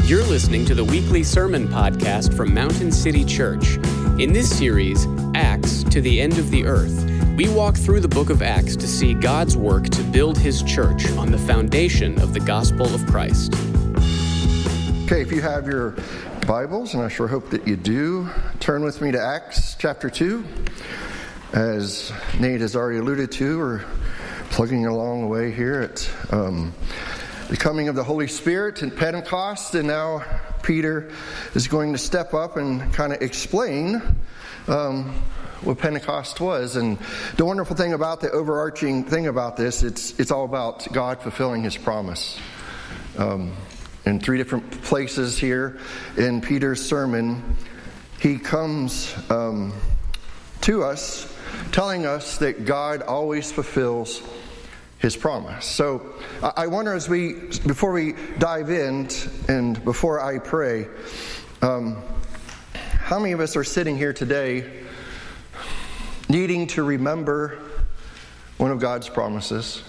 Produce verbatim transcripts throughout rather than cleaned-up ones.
You're listening to the weekly sermon podcast from Mountain City Church. In this series, Acts to the End of the Earth, we walk through the book of Acts to see God's work to build his church on the foundation of the gospel of Christ. Okay, if you have your Bibles, and I sure hope that you do, turn with me to Acts chapter two. As Nate has already alluded to, we're plugging along the way here at um, the coming of the Holy Spirit and Pentecost, and now Peter is going to step up and kind of explain um, what Pentecost was. And the wonderful thing about the overarching thing about this, it's it's all about God fulfilling his promise. Um, in three different places here in Peter's sermon, he comes um, to us telling us that God always fulfills his promise. So I wonder, as we, before we dive in and before I pray, um, how many of us are sitting here today needing to remember one of God's promises,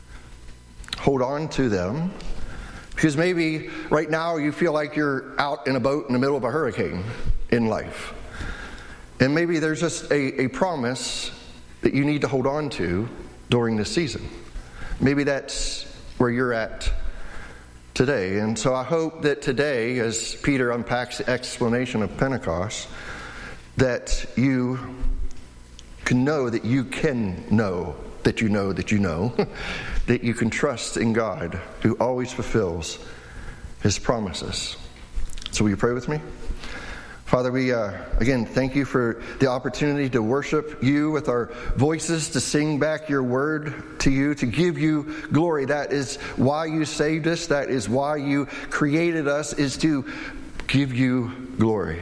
hold on to them, because maybe right now you feel like you're out in a boat in the middle of a hurricane in life. And maybe there's just a, a promise that you need to hold on to during this season. Maybe that's where you're at today. And so I hope that today, as Peter unpacks the explanation of Pentecost, that you can know that you can know that you know that you know that you can trust in God who always fulfills his promises. So will you pray with me? Father, we, uh, again, thank you for the opportunity to worship you with our voices, to sing back your word to you, to give you glory. That is why you saved us. That is why you created us, is to give you glory.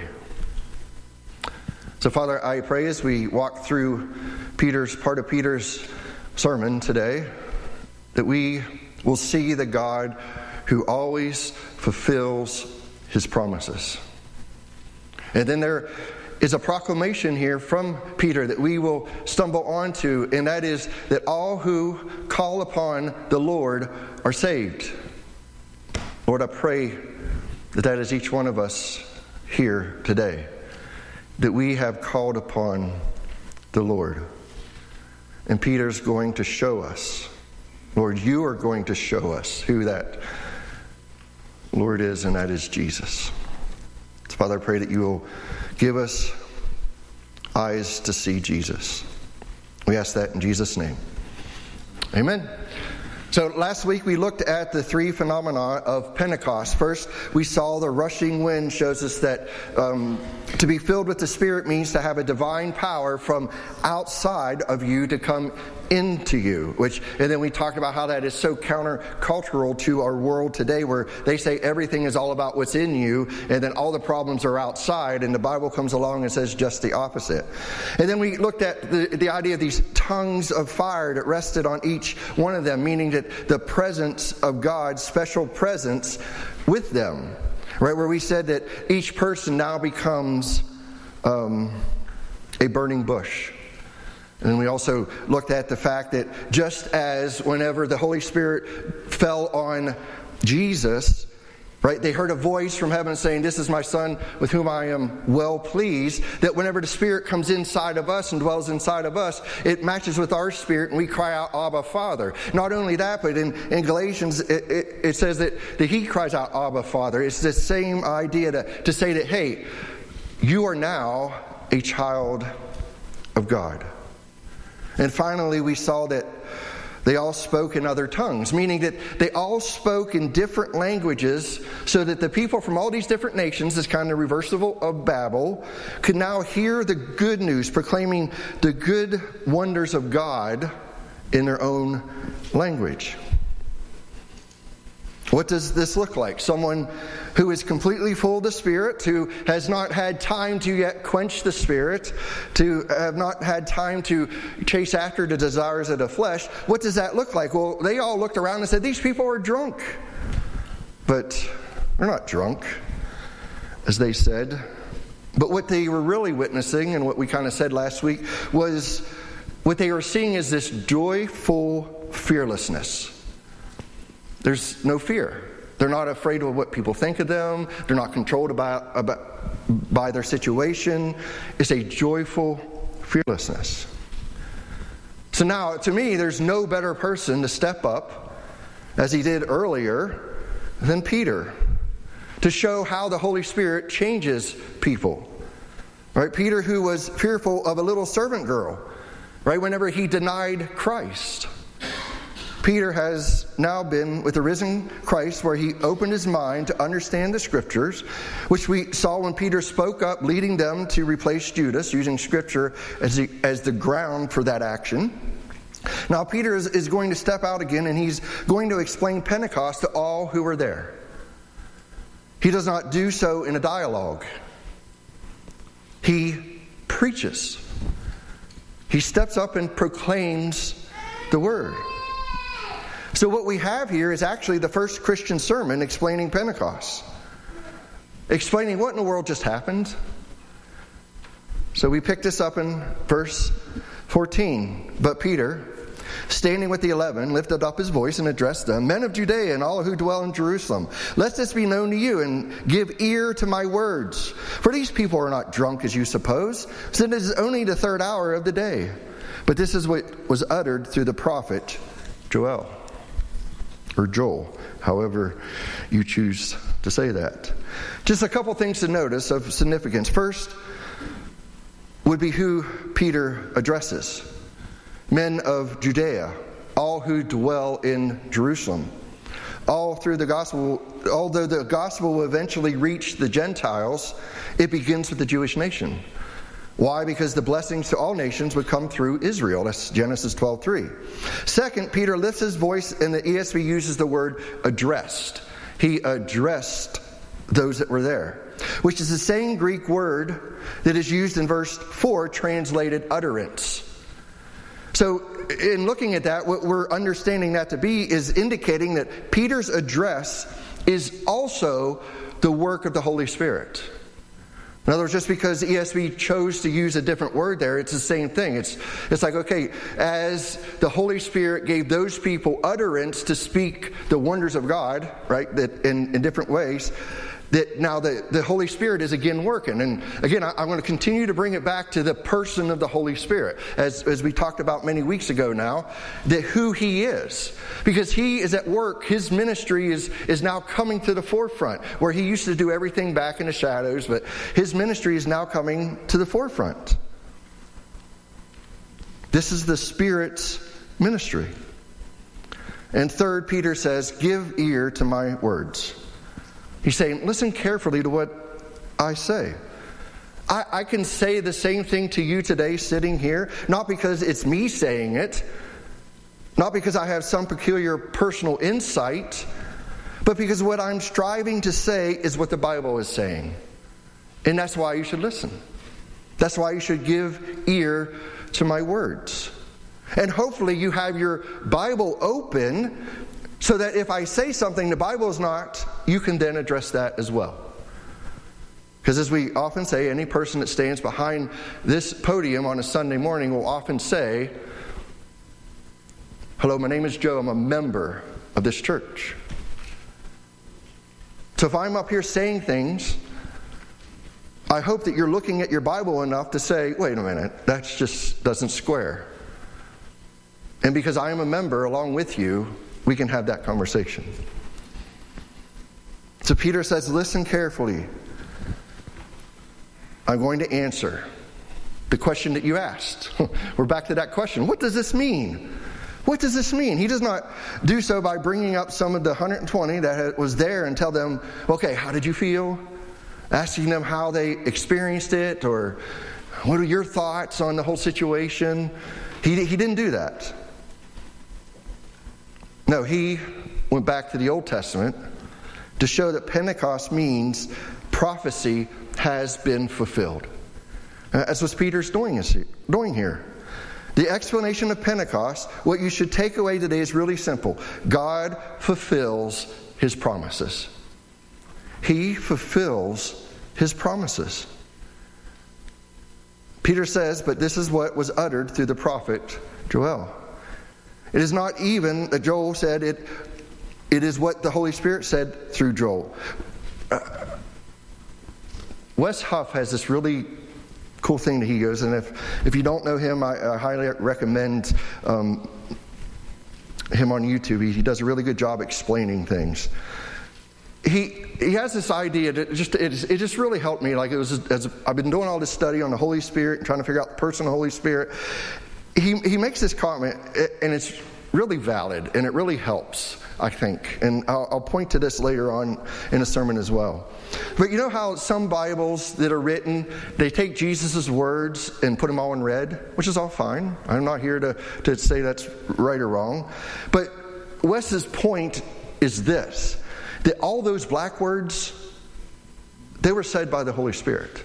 So, Father, I pray as we walk through Peter's, part of Peter's sermon today, that we will see the God who always fulfills his promises. And then there is a proclamation here from Peter that we will stumble onto, and that is that all who call upon the Lord are saved. Lord, I pray that that is each one of us here today, that we have called upon the Lord. And Peter's going to show us, Lord, you are going to show us who that Lord is, and that is Jesus. Father, I pray that you will give us eyes to see Jesus. We ask that in Jesus' name. Amen. So last week we looked at the three phenomena of Pentecost. First, we saw the rushing wind shows us that um, to be filled with the Spirit means to have a divine power from outside of you to come into you. Which, and then we talked about how that is so countercultural to our world today, where they say everything is all about what's in you, and then all the problems are outside, and the Bible comes along and says just the opposite. And then we looked at the, the idea of these tongues of fire that rested on each one of them, meaning that the presence of God's special presence with them. Right, where we said that each person now becomes um, a burning bush. And we also looked at the fact that just as whenever the Holy Spirit fell on Jesus, right, they heard a voice from heaven saying, "This is my Son with whom I am well pleased," that whenever the Spirit comes inside of us and dwells inside of us, it matches with our spirit and we cry out, "Abba, Father." Not only that, but in, in Galatians it, it, it says that, that he cries out, "Abba, Father." It's the same idea to, to say that, hey, you are now a child of God. And finally, we saw that they all spoke in other tongues, meaning that they all spoke in different languages so that the people from all these different nations, this kind of reversible of Babel, could now hear the good news, proclaiming the good wonders of God in their own language. What does this look like? Someone who is completely full of the Spirit, who has not had time to yet quench the Spirit, to have not had time to chase after the desires of the flesh. What does that look like? Well, they all looked around and said, these people are drunk. But they're not drunk, as they said. But what they were really witnessing, and what we kind of said last week, was what they were seeing is this joyful fearlessness. There's no fear. They're not afraid of what people think of them. They're not controlled about, about, by their situation. It's a joyful fearlessness. So now, to me, there's no better person to step up, as he did earlier, than Peter, to show how the Holy Spirit changes people. Right? Peter, who was fearful of a little servant girl, right, whenever he denied Christ. Peter has now been with the risen Christ, where he opened his mind to understand the Scriptures, which we saw when Peter spoke up, leading them to replace Judas, using Scripture as the, as the ground for that action. Now Peter is, is going to step out again, and he's going to explain Pentecost to all who were there. He does not do so in a dialogue. He preaches. He steps up and proclaims the Word. So what we have here is actually the first Christian sermon explaining Pentecost. Explaining what in the world just happened. So we pick this up in verse fourteen. But Peter, standing with the eleven, lifted up his voice and addressed them, "Men of Judea and all who dwell in Jerusalem, let this be known to you, and give ear to my words. For these people are not drunk as you suppose, since it is only the third hour of the day. But this is what was uttered through the prophet Joel." Or Joel, however you choose to say that. Just a couple things to notice of significance. First would be who Peter addresses. Men of Judea, all who dwell in Jerusalem. All through the gospel, although the gospel will eventually reach the Gentiles, it begins with the Jewish nation. Why? Because the blessings to all nations would come through Israel. That's Genesis twelve three. Second, Peter lifts his voice, and the E S V uses the word addressed. He addressed those that were there, which is the same Greek word that is used in verse four, translated utterance. So in looking at that, what we're understanding that to be is indicating that Peter's address is also the work of the Holy Spirit. In other words, just because the E S V chose to use a different word there, it's the same thing. It's it's like, okay, as the Holy Spirit gave those people utterance to speak the wonders of God, right, that in, in different ways, that now the, the Holy Spirit is again working. And again, I, I'm going to continue to bring it back to the person of the Holy Spirit, as, as we talked about many weeks ago now, that who He is. Because He is at work. His ministry is, is now coming to the forefront, where He used to do everything back in the shadows, but His ministry is now coming to the forefront. This is the Spirit's ministry. And third, Peter says, "Give ear to my words." He's saying, listen carefully to what I say. I, I can say the same thing to you today sitting here, not because it's me saying it, not because I have some peculiar personal insight, but because what I'm striving to say is what the Bible is saying. And that's why you should listen. That's why you should give ear to my words. And hopefully you have your Bible open, so that if I say something the Bible is not, you can then address that as well. Because as we often say, any person that stands behind this podium on a Sunday morning will often say, "Hello, my name is Joe. I'm a member of this church." So if I'm up here saying things, I hope that you're looking at your Bible enough to say, wait a minute, that just doesn't square. And because I am a member along with you, we can have that conversation. So Peter says, listen carefully. I'm going to answer the question that you asked. We're back to that question. What does this mean? What does this mean? He does not do so by bringing up some of the one hundred twenty that was there and tell them, okay, how did you feel? Asking them how they experienced it, or what are your thoughts on the whole situation? He, he didn't do that. No, he went back to the Old Testament to show that Pentecost means prophecy has been fulfilled. That's what Peter's doing, is doing here. The explanation of Pentecost, what you should take away today is really simple. God fulfills His promises. He fulfills His promises. Peter says, but this is what was uttered through the prophet Joel. It is not even that Joel said it It is what the Holy Spirit said through Joel. Uh, Wes Huff has this really cool thing that he goes, and if, if you don't know him, I, I highly recommend um, him on YouTube. He, he does a really good job explaining things. He he has this idea that it just it, it just really helped me. Like it was as I've been doing all this study on the Holy Spirit and trying to figure out the person of the Holy Spirit. He he makes this comment, and it's really valid, and it really helps, I think. And I'll, I'll point to this later on in a sermon as well. But you know how some Bibles that are written, they take Jesus' words and put them all in red, which is all fine. I'm not here to, to say that's right or wrong. But Wes's point is this, that all those black words, they were said by the Holy Spirit.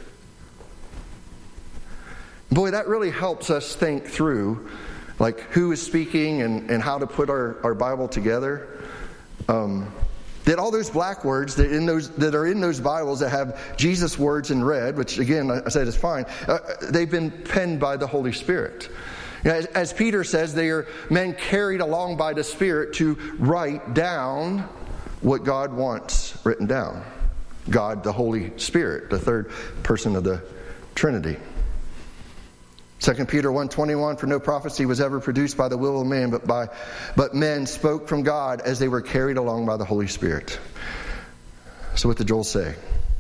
Boy, that really helps us think through like who is speaking and, and how to put our, our Bible together. Um, that all those black words that in those that are in those Bibles that have Jesus' words in red, which again I said is fine, uh, they've been penned by the Holy Spirit. You know, as, as Peter says, they are men carried along by the Spirit to write down what God wants written down. God, the Holy Spirit, the third person of the Trinity. Second Peter one twenty-one, for no prophecy was ever produced by the will of man, but by but men spoke from God as they were carried along by the Holy Spirit. So what did Joel say?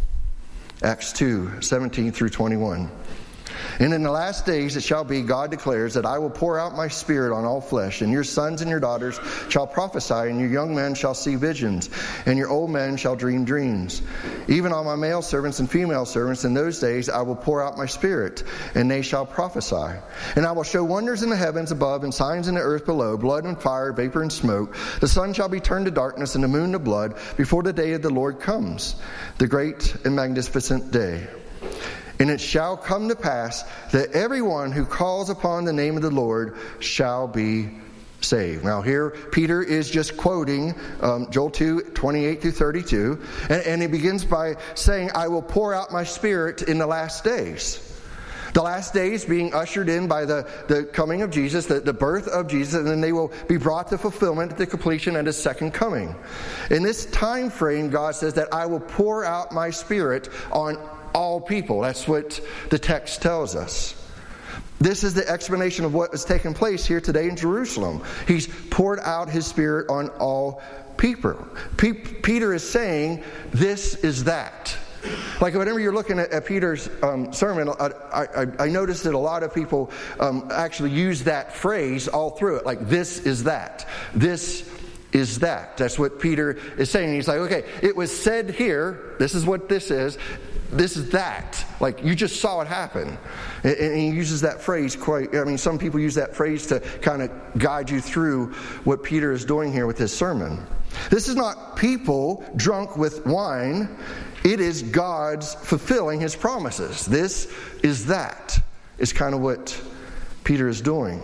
Acts two seventeen through twenty-one. And in the last days it shall be, God declares, that I will pour out my Spirit on all flesh, and your sons and your daughters shall prophesy, and your young men shall see visions, and your old men shall dream dreams. Even on my male servants and female servants in those days I will pour out my Spirit, and they shall prophesy. And I will show wonders in the heavens above and signs in the earth below, blood and fire, vapor and smoke. The sun shall be turned to darkness and the moon to blood before the day of the Lord comes, the great and magnificent day. And it shall come to pass that everyone who calls upon the name of the Lord shall be saved. Now here, Peter is just quoting um, Joel two twenty-eight through thirty-two. And, and he begins by saying, I will pour out my Spirit in the last days. The last days being ushered in by the, the coming of Jesus, the, the birth of Jesus, and then they will be brought to fulfillment at the completion at His second coming. In this time frame, God says that I will pour out my Spirit on all people. That's what the text tells us. This is the explanation of what has taken place here today in Jerusalem. He's poured out His Spirit on all people. P- Peter is saying, this is that. Like whenever you're looking at, at Peter's um, sermon, I, I, I noticed that a lot of people um, actually use that phrase all through it. Like, this is that. This is that. That's what Peter is saying. He's like, okay, it was said here, this is what this is. This is that. Like, you just saw it happen. And he uses that phrase quite, I mean, some people use that phrase to kind of guide you through what Peter is doing here with his sermon. This is not people drunk with wine. It is God's fulfilling His promises. This is that, is kind of what Peter is doing.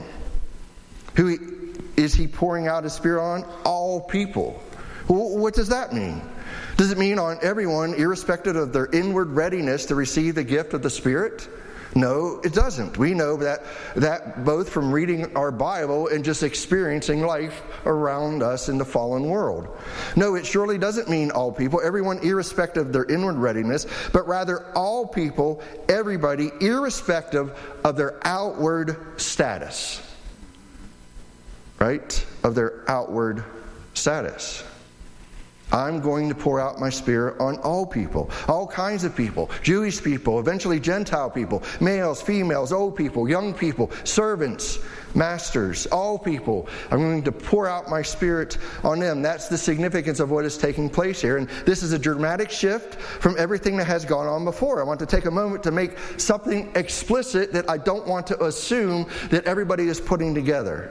Who he, is he pouring out His Spirit on? All people. Well, what does that mean? Does it mean on everyone, irrespective of their inward readiness to receive the gift of the Spirit? No, it doesn't. We know that that both from reading our Bible and just experiencing life around us in the fallen world. No, it surely doesn't mean all people, everyone irrespective of their inward readiness, but rather all people, everybody, irrespective of their outward status. Right? Of their outward status. I'm going to pour out my Spirit on all people, all kinds of people, Jewish people, eventually Gentile people, males, females, old people, young people, servants, masters, all people. I'm going to pour out my Spirit on them. That's the significance of what is taking place here. And this is a dramatic shift from everything that has gone on before. I want to take a moment to make something explicit that I don't want to assume that everybody is putting together.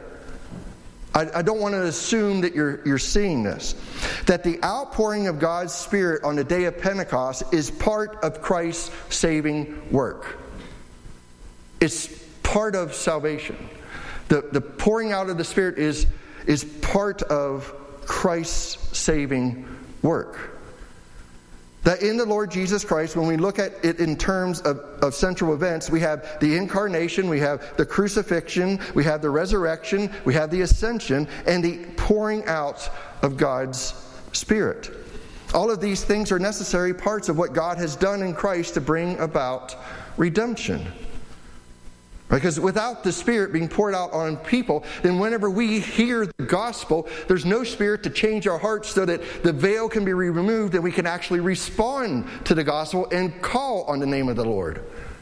I don't want to assume that you're you're seeing this. That the outpouring of God's Spirit on the day of Pentecost is part of Christ's saving work. It's part of salvation. The, the pouring out of the Spirit is, is part of Christ's saving work. That in the Lord Jesus Christ, when we look at it in terms of, of central events, we have the incarnation, we have the crucifixion, we have the resurrection, we have the ascension, and the pouring out of God's Spirit. All of these things are necessary parts of what God has done in Christ to bring about redemption. Because without the Spirit being poured out on people, then whenever we hear the gospel, there's no Spirit to change our hearts so that the veil can be removed and we can actually respond to the gospel and call on the name of the Lord.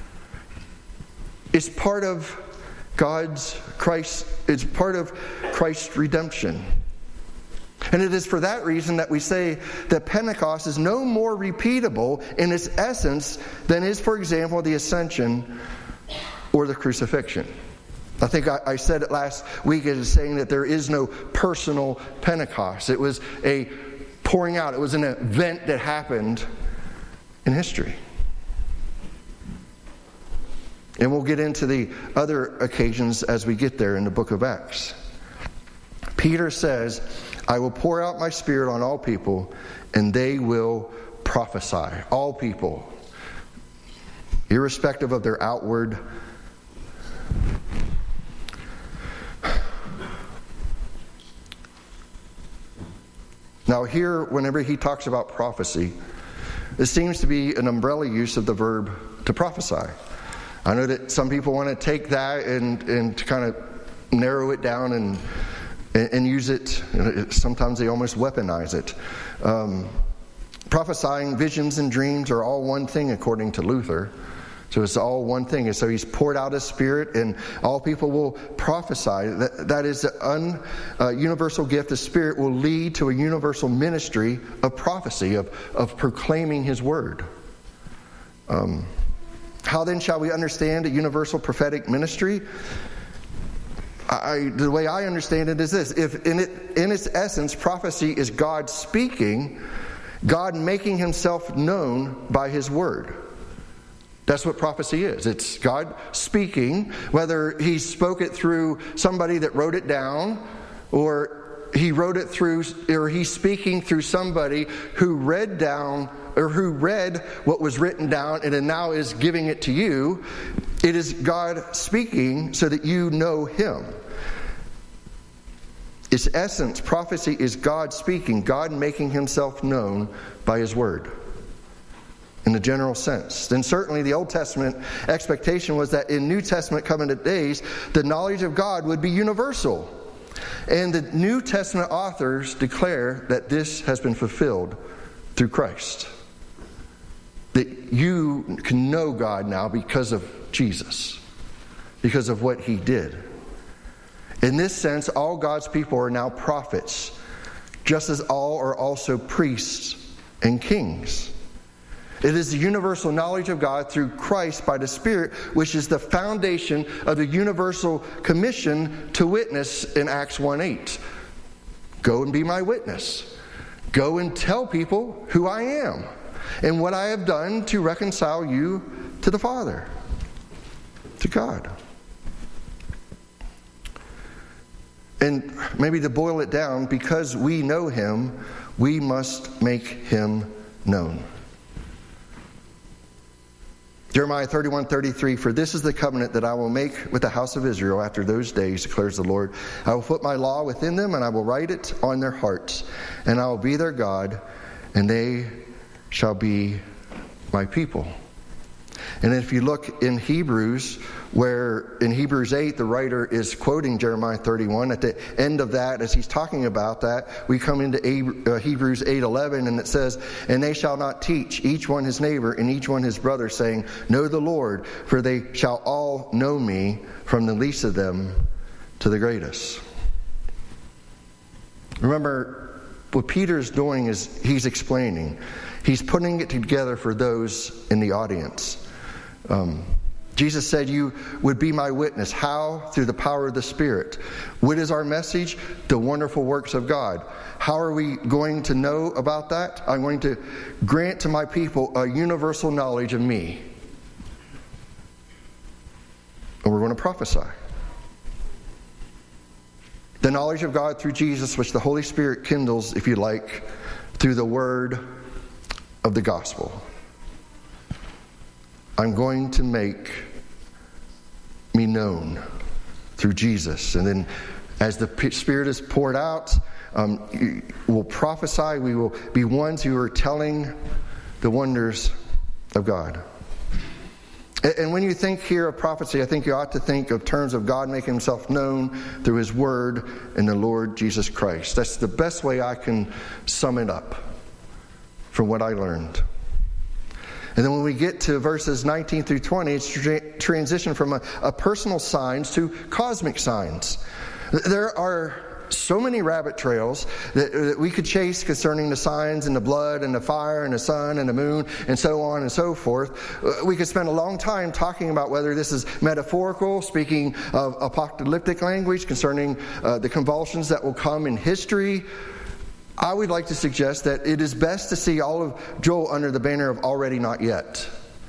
It's part of God's Christ, it's part of Christ's redemption. And it is for that reason that we say that Pentecost is no more repeatable in its essence than is, for example, the ascension or the crucifixion. I think I, I said it last week as saying that there is no personal Pentecost. It was a pouring out. It was an event that happened in history. And we'll get into the other occasions as we get there in the book of Acts. Peter says, I will pour out my Spirit on all people, and they will prophesy. All people, irrespective of their outward Now here, whenever he talks about prophecy, it seems to be an umbrella use of the verb to prophesy. I know that some people want to take that and, and to kind of narrow it down and, and, and use it. Sometimes they almost weaponize it. Um, prophesying, visions, and dreams are all one thing according to Luther. So it's all one thing. And so he's poured out his Spirit, and all people will prophesy. That, that is the un, uh, universal gift. The Spirit will lead to a universal ministry of prophecy, of, of proclaiming his word. Um, how then shall we understand a universal prophetic ministry? I, the way I understand it is this. If in, it, in its essence, prophecy is God speaking, God making himself known by his word. That's what prophecy is. It's God speaking, whether he spoke it through somebody that wrote it down, or he wrote it through, or he's speaking through somebody who read down, or who read what was written down and then now is giving it to you. It is God speaking so that you know him. Its essence, prophecy is God speaking, God making himself known by his word. In the general sense. Then certainly the Old Testament expectation was that in New Testament covenant days, the knowledge of God would be universal. And the New Testament authors declare that this has been fulfilled through Christ. That you can know God now because of Jesus. Because of what he did. In this sense, all God's people are now prophets. Just as all are also priests and kings. It is the universal knowledge of God through Christ by the Spirit, which is the foundation of the universal commission to witness in Acts one eight. Go and be my witness. Go and tell people who I am and what I have done to reconcile you to the Father, to God. And maybe to boil it down, because we know him, we must make him known. Jeremiah thirty-one thirty-three, for this is the covenant that I will make with the house of Israel after those days, declares the Lord. I will put my law within them, and I will write it on their hearts, and I will be their God, and they shall be my people. And if you look in Hebrews, where in Hebrews eight, the writer is quoting Jeremiah thirty-one, at the end of that, as he's talking about that, we come into Hebrews eight eleven, and it says, and they shall not teach each one his neighbor and each one his brother, saying, know the Lord, for they shall all know me, from the least of them to the greatest. Remember, what Peter's doing is he's explaining. He's putting it together for those in the audience. Um, Jesus said you would be my witness. How? Through the power of the Spirit. What is our message? The wonderful works of God. How are we going to know about that? I'm going to grant to my people a universal knowledge of me. And we're going to prophesy. The knowledge of God through Jesus, which the Holy Spirit kindles, if you like, through the Word of the gospel. I'm going to make me known through Jesus. And then as the Spirit is poured out, um, we'll prophesy. We will be ones who are telling the wonders of God. And when you think here of prophecy, I think you ought to think of terms of God making himself known through his word and the Lord Jesus Christ. That's the best way I can sum it up from what I learned. And then when we get to verses nineteen through twenty, it's tra- transition from a, a personal signs to cosmic signs. There are so many rabbit trails that, that we could chase concerning the signs and the blood and the fire and the sun and the moon and so on and so forth. We could spend a long time talking about whether this is metaphorical, speaking of apocalyptic language concerning uh, the convulsions that will come in history. I would like to suggest that it is best to see all of Joel under the banner of already not yet.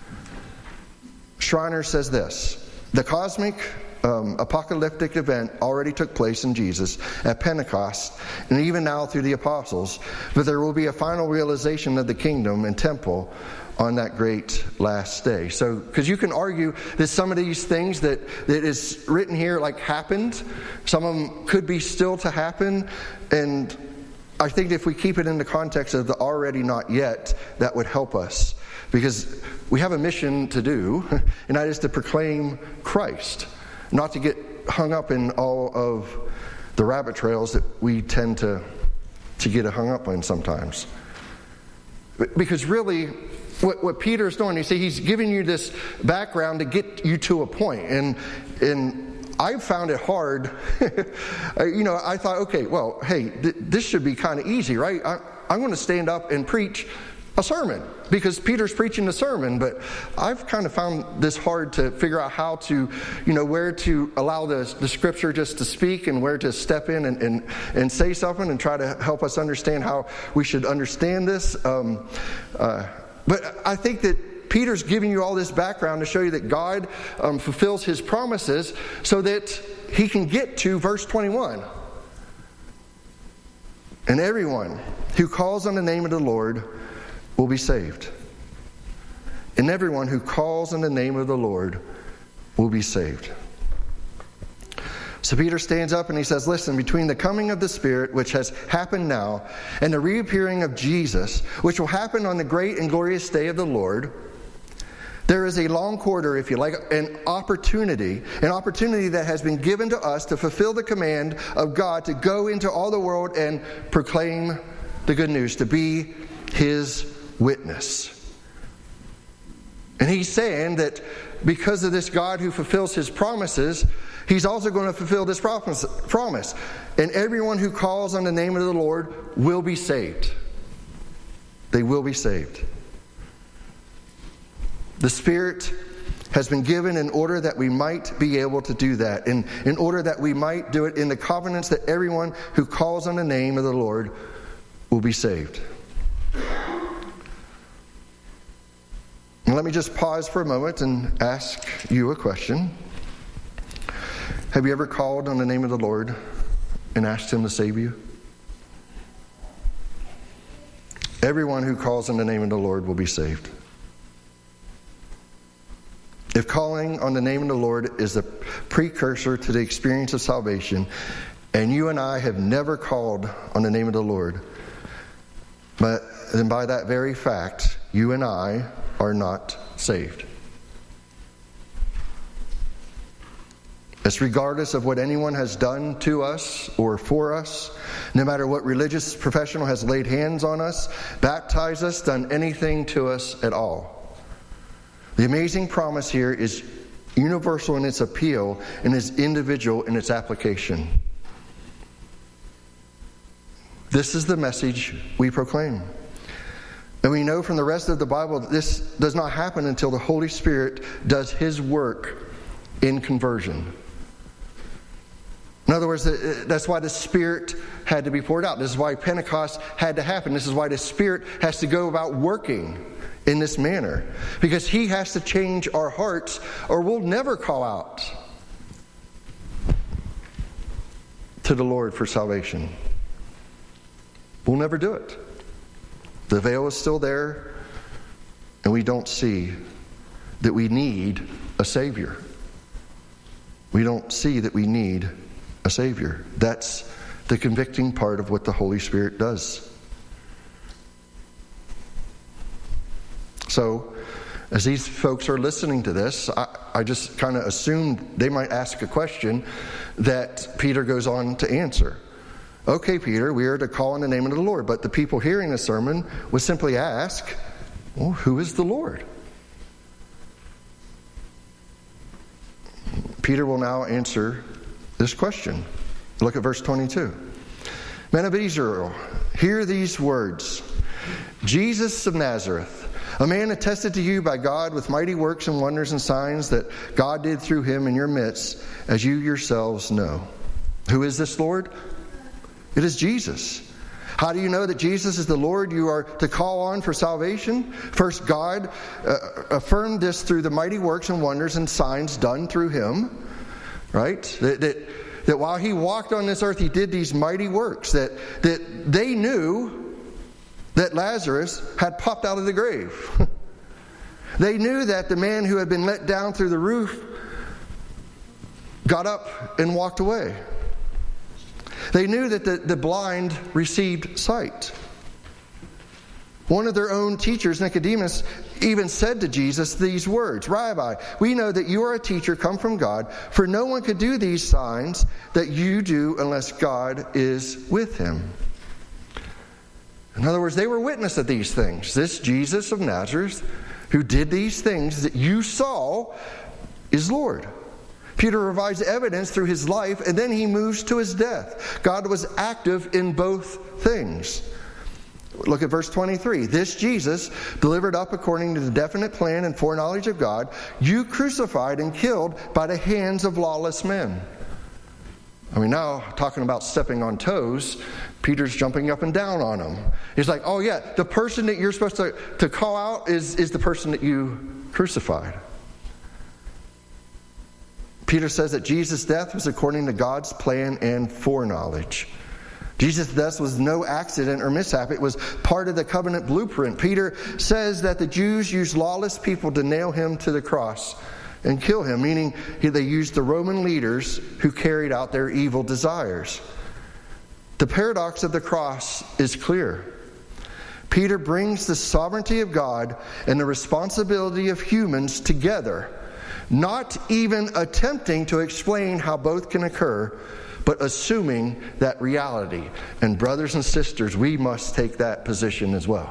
Schreiner says this: the cosmic Um, apocalyptic event already took place in Jesus at Pentecost and even now through the apostles, but there will be a final realization of the kingdom and temple on that great last day. So, because you can argue that some of these things that, that is written here like happened, some of them could be still to happen, and I think if we keep it in the context of the already not yet, that would help us, because we have a mission to do, and that is to proclaim Christ. Not to get hung up in all of the rabbit trails that we tend to, to get hung up on sometimes. Because really, what, what Peter's doing, you see, he's giving you this background to get you to a point. And, and I found it hard. you know, I thought, okay, well, hey, th- this should be kind of easy, right? I, I'm going to stand up and preach a sermon because Peter's preaching a sermon, but I've kind of found this hard to figure out how to, you know, where to allow the, the scripture just to speak and where to step in and, and, and say something and try to help us understand how we should understand this. Um, uh, but I think that Peter's giving you all this background to show you that God um, fulfills his promises so that he can get to verse twenty-one. And everyone who calls on the name of the Lord will be saved. And everyone who calls on the name of the Lord will be saved. So Peter stands up and he says, listen, between the coming of the Spirit, which has happened now, and the reappearing of Jesus, which will happen on the great and glorious day of the Lord, there is a long corridor, if you like, an opportunity, an opportunity that has been given to us to fulfill the command of God to go into all the world and proclaim the good news, to be his witness. And he's saying that because of this God who fulfills his promises, he's also going to fulfill this promise. promise. And everyone who calls on the name of the Lord will be saved. They will be saved. The Spirit has been given in order that we might be able to do that, and in order that we might do it in the confidence that everyone who calls on the name of the Lord will be saved. And let me just pause for a moment and ask you a question. Have you ever called on the name of the Lord and asked him to save you? Everyone who calls on the name of the Lord will be saved. If calling on the name of the Lord is the precursor to the experience of salvation, and you and I have never called on the name of the Lord, but then by that very fact, you and I are not saved. It's regardless of what anyone has done to us or for us, no matter what religious professional has laid hands on us, baptized us, done anything to us at all. The amazing promise here is universal in its appeal and is individual in its application. This is the message we proclaim. And we know from the rest of the Bible that this does not happen until the Holy Spirit does his work in conversion. In other words, that's why the Spirit had to be poured out. This is why Pentecost had to happen. This is why the Spirit has to go about working in this manner. Because he has to change our hearts, or we'll never call out to the Lord for salvation. We'll never do it. The veil is still there. we don't see that we need a Savior. We don't see that we need a Savior. That's the convicting part of what the Holy Spirit does. So, as these folks are listening to this, I, I just kind of assumed they might ask a question that Peter goes on to answer. Okay, Peter, we are to call on the name of the Lord. But the people hearing the sermon would simply ask, well, who is the Lord? Peter will now answer this question. Look at verse twenty-two. Men of Israel, hear these words. Jesus of Nazareth, a man attested to you by God with mighty works and wonders and signs that God did through him in your midst, as you yourselves know. Who is this Lord? It is Jesus. How do you know that Jesus is the Lord you are to call on for salvation? First, God uh, affirmed this through the mighty works and wonders and signs done through him. Right? That, that, that while he walked on this earth, he did these mighty works. That, that they knew that Lazarus had popped out of the grave. They knew that the man who had been let down through the roof got up and walked away. They knew that the, the blind received sight. One of their own teachers, Nicodemus, even said to Jesus these words, Rabbi, we know that you are a teacher come from God, for no one could do these signs that you do unless God is with him. In other words, they were witness of these things. This Jesus of Nazareth, who did these things that you saw, is Lord. Peter provides evidence through his life, and then he moves to his death. God was active in both things. Look at verse twenty-three. This Jesus, delivered up according to the definite plan and foreknowledge of God, you crucified and killed by the hands of lawless men. I mean, now, talking about stepping on toes, Peter's jumping up and down on him. He's like, oh yeah, the person that you're supposed to, to call out is, is the person that you crucified. Peter says that Jesus' death was according to God's plan and foreknowledge. Jesus' death was no accident or mishap. It was part of the covenant blueprint. Peter says that the Jews used lawless people to nail him to the cross and kill him, meaning they used the Roman leaders who carried out their evil desires. The paradox of the cross is clear. Peter brings the sovereignty of God and the responsibility of humans together, not even attempting to explain how both can occur, but assuming that reality. And brothers and sisters, we must take that position as well.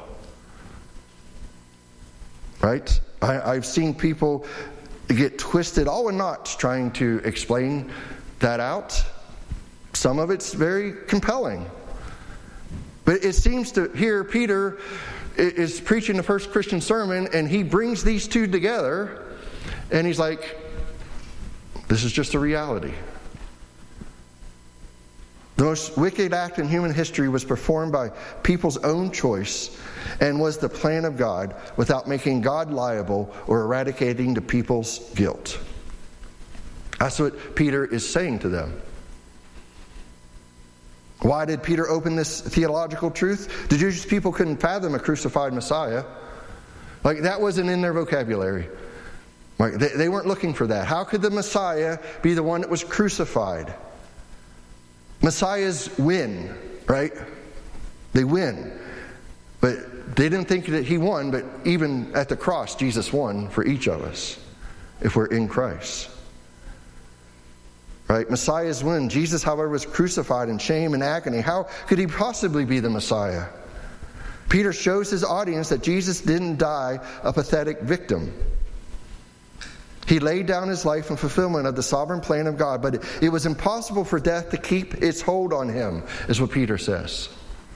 Right? I, I've seen people get twisted all in knots trying to explain that out. Some of it's very compelling. But it seems to here Peter is preaching the first Christian sermon, and he brings these two together, and he's like, this is just a reality. The most wicked act in human history was performed by people's own choice and was the plan of God without making God liable or eradicating the people's guilt. That's what Peter is saying to them. Why did Peter open this theological truth? The Jewish people couldn't fathom a crucified Messiah. Like, that wasn't in their vocabulary. Like, they, they weren't looking for that. How could the Messiah be the one that was crucified? Messiahs win, right? They win. But they didn't think that he won, but even at the cross, Jesus won for each of us if we're in Christ. Right? Messiahs win. Jesus, however, was crucified in shame and agony. How could he possibly be the Messiah? Peter shows his audience that Jesus didn't die a pathetic victim. He laid down his life in fulfillment of the sovereign plan of God, but it, it was impossible for death to keep its hold on him, is what Peter says.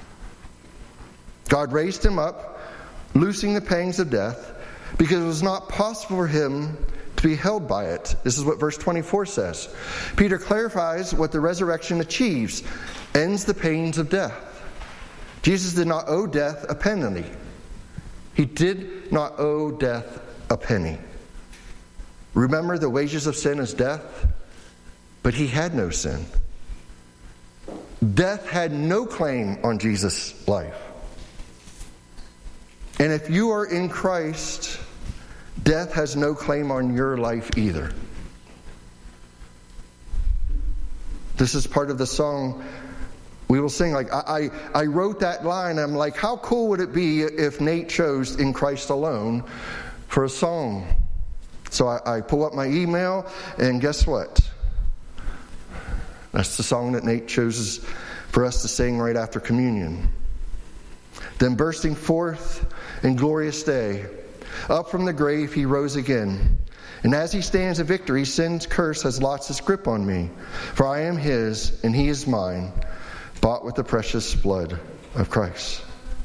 God raised him up, loosing the pangs of death, because it was not possible for him to be held by it. This is what verse twenty-four says. Peter clarifies what the resurrection achieves, ends the pains of death. Jesus did not owe death a penny. He did not owe death a penny. Remember, the wages of sin is death, but he had no sin. Death had no claim on Jesus' life. And if you are in Christ, death has no claim on your life either. This is part of the song we will sing. Like I, I, I wrote that line. I'm like, how cool would it be if Nate chose "In Christ Alone" for a song? So I, I pull up my email, and guess what? That's the song that Nate chooses for us to sing right after communion. Then bursting forth in glorious day, up from the grave he rose again. And as he stands in victory, sin's curse has lost its grip on me. For I am his, and he is mine, bought with the precious blood of Christ.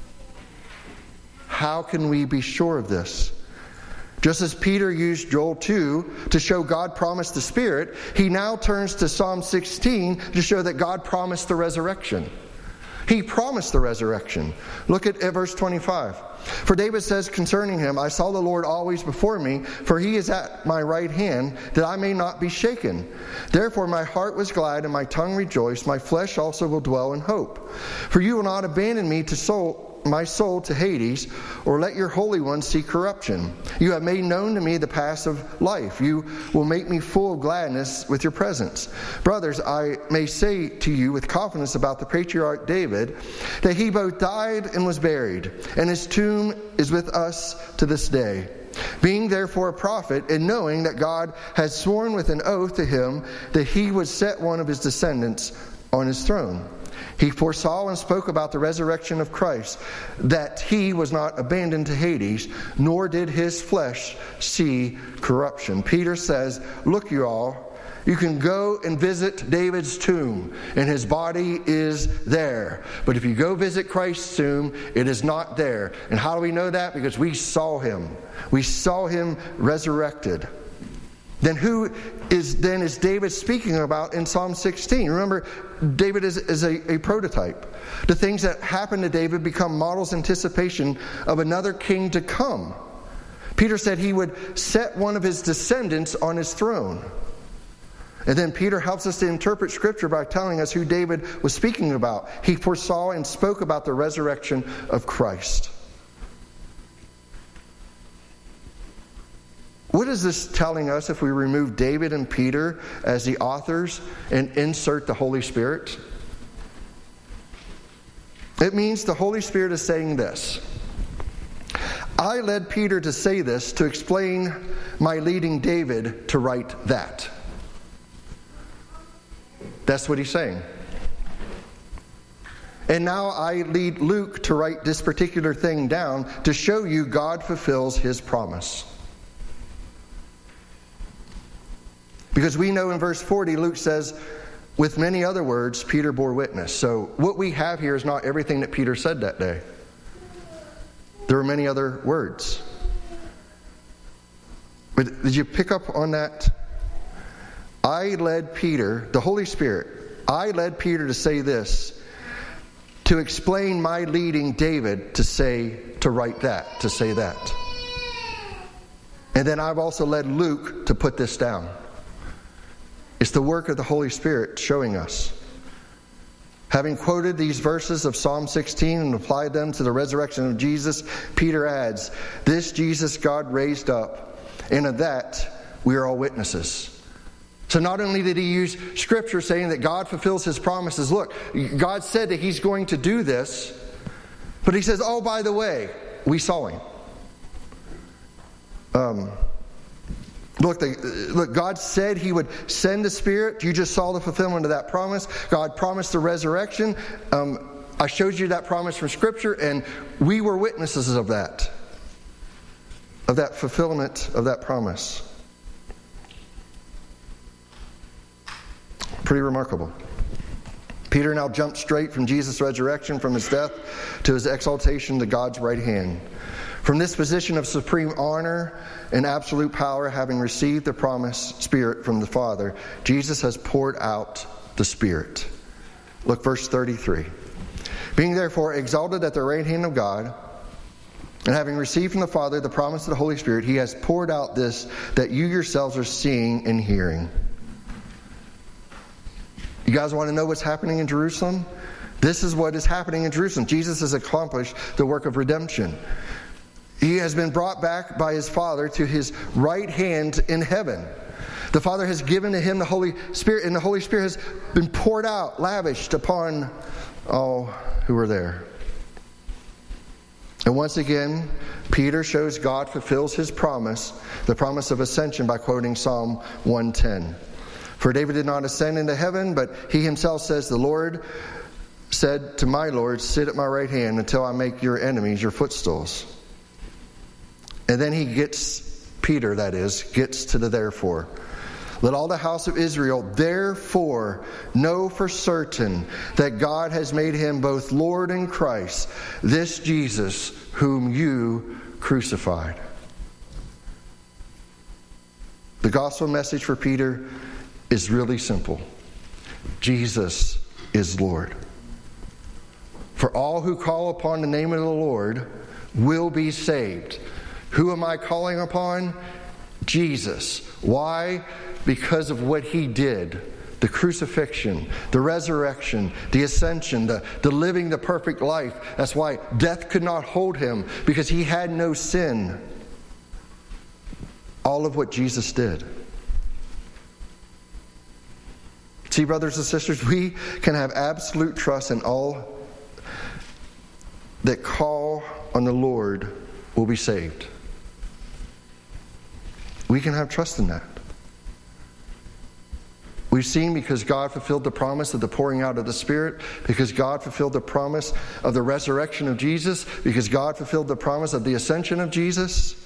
How can we be sure of this? Just as Peter used Joel two to show God promised the Spirit, he now turns to Psalm sixteen to show that God promised the resurrection. He promised the resurrection. Look at, at verse twenty-five. For David says concerning him, I saw the Lord always before me, for he is at my right hand, that I may not be shaken. Therefore my heart was glad and my tongue rejoiced. My flesh also will dwell in hope. For you will not abandon me to soul. my soul to Hades, or let your Holy One see corruption. You have made known to me the paths of life. You will make me full of gladness with your presence. Brothers, I may say to you with confidence about the patriarch David, that he both died and was buried, and his tomb is with us to this day. Being therefore a prophet, and knowing that God had sworn with an oath to him that he would set one of his descendants on his throne. He foresaw and spoke about the resurrection of Christ, that he was not abandoned to Hades, nor did his flesh see corruption. Peter says, look you all, you can go and visit David's tomb, and his body is there. But if you go visit Christ's tomb, it is not there. And how do we know that? Because we saw him. We saw him resurrected. Then who is then is David speaking about in Psalm sixteen? Remember, David is, is a, a prototype. The things that happen to David become models anticipation of another king to come. Peter said he would set one of his descendants on his throne. And then Peter helps us to interpret Scripture by telling us who David was speaking about. He foresaw and spoke about the resurrection of Christ. What is this telling us if we remove David and Peter as the authors and insert the Holy Spirit? It means the Holy Spirit is saying this. I led Peter to say this to explain my leading David to write that. That's what he's saying. And now I lead Luke to write this particular thing down to show you God fulfills his promise. Because we know in verse forty, Luke says, with many other words, Peter bore witness. So what we have here is not everything that Peter said that day. There were many other words. But did you pick up on that? I led Peter, the Holy Spirit, I led Peter to say this, to explain my leading David to say, to write that, to say that. And then I've also led Luke to put this down. It's the work of the Holy Spirit showing us. Having quoted these verses of Psalm sixteen and applied them to the resurrection of Jesus, Peter adds, this Jesus God raised up, and of that we are all witnesses. So not only did he use Scripture saying that God fulfills his promises, look, God said that he's going to do this, but he says, oh, by the way, we saw him. Um... Look, the, look, God said he would send the Spirit. You just saw the fulfillment of that promise. God promised the resurrection. Um, I showed you that promise from Scripture, and we were witnesses of that, of that fulfillment of that promise. Pretty remarkable. Peter now jumped straight from Jesus' resurrection, from his death, to his exaltation to God's right hand. From this position of supreme honor and absolute power, having received the promised Spirit from the Father, Jesus has poured out the Spirit. Look, verse thirty-three. Being therefore exalted at the right hand of God, and having received from the Father the promise of the Holy Spirit, he has poured out this that you yourselves are seeing and hearing. You guys want to know what's happening in Jerusalem? This is what is happening in Jerusalem. Jesus has accomplished the work of redemption. He has been brought back by his Father to his right hand in heaven. The Father has given to him the Holy Spirit, and the Holy Spirit has been poured out, lavished upon all who are there. And once again, Peter shows God fulfills his promise, the promise of ascension, by quoting Psalm one ten. For David did not ascend into heaven, but he himself says, the Lord said to my Lord, sit at my right hand until I make your enemies your footstools. And then he gets, Peter that is, gets to the therefore. Let all the house of Israel therefore know for certain that God has made him both Lord and Christ, this Jesus whom you crucified. The gospel message for Peter is really simple. Jesus is Lord. For all who call upon the name of the Lord will be saved. Who am I calling upon? Jesus. Why? Because of what he did. The crucifixion, the resurrection, the ascension, the, the living the perfect life. That's why death could not hold him, because he had no sin. All of what Jesus did. See, brothers and sisters, we can have absolute trust in all that call on the Lord will be saved. We can have trust in that. We've seen because God fulfilled the promise of the pouring out of the Spirit, because God fulfilled the promise of the resurrection of Jesus, because God fulfilled the promise of the ascension of Jesus.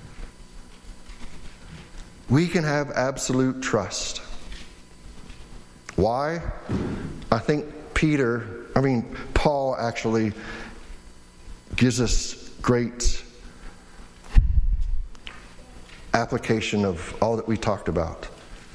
We can have absolute trust. Why? I think Peter, I mean, Paul actually gives us great application of all that we talked about.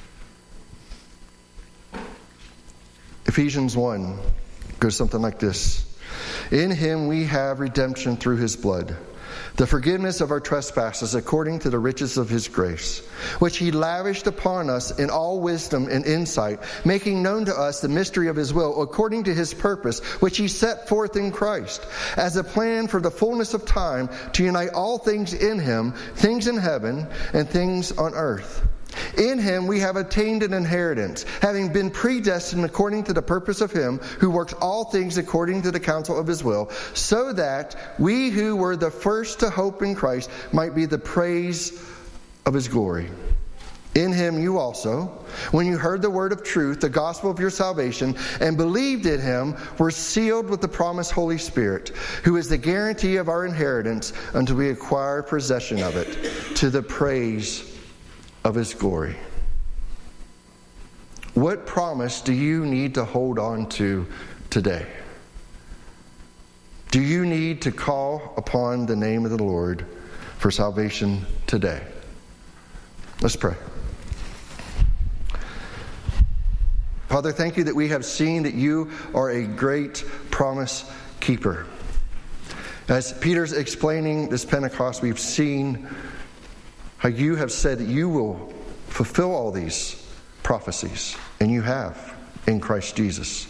Ephesians one goes something like this. In him we have redemption through his blood, the forgiveness of our trespasses according to the riches of his grace, which he lavished upon us in all wisdom and insight, making known to us the mystery of his will according to his purpose, which he set forth in Christ, as a plan for the fullness of time to unite all things in him, things in heaven and things on earth. In him we have attained an inheritance, having been predestined according to the purpose of him who works all things according to the counsel of his will, so that we who were the first to hope in Christ might be the praise of his glory. In him you also, when you heard the word of truth, the gospel of your salvation, and believed in him, were sealed with the promised Holy Spirit, who is the guarantee of our inheritance until we acquire possession of it, to the praise of his glory. What promise do you need to hold on to today? Do you need to call upon the name of the Lord for salvation today? Let's pray. Father, thank you that we have seen that you are a great promise keeper. As Peter's explaining this Pentecost, we've seen how you have said that you will fulfill all these prophecies, and you have in Christ Jesus.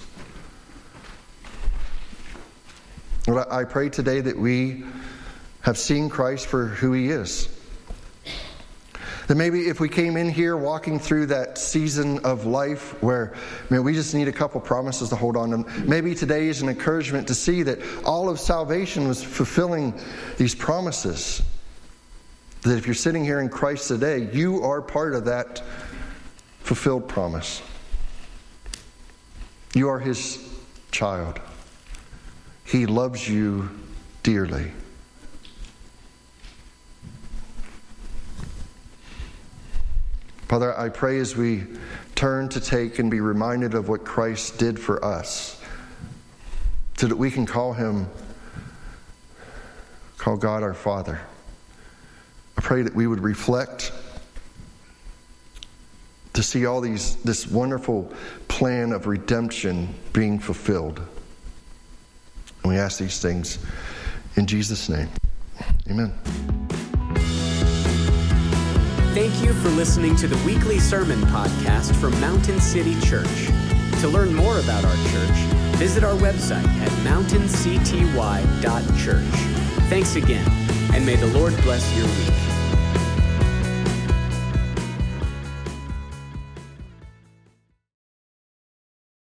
Lord, I pray today that we have seen Christ for who he is. That maybe if we came in here walking through that season of life where man, we just need a couple promises to hold on to, maybe today is an encouragement to see that all of salvation was fulfilling these promises. That if you're sitting here in Christ today, you are part of that fulfilled promise. You are his child. He loves you dearly. Father, I pray as we turn to take and be reminded of what Christ did for us, so that we can call him, call God our Father. I pray that we would reflect to see all these this wonderful plan of redemption being fulfilled. And we ask these things in Jesus' name. Amen. Thank you for listening to the weekly sermon podcast from Mountain City Church. To learn more about our church, visit our website at mountain c t y dot church. Thanks again. and may the Lord bless your week.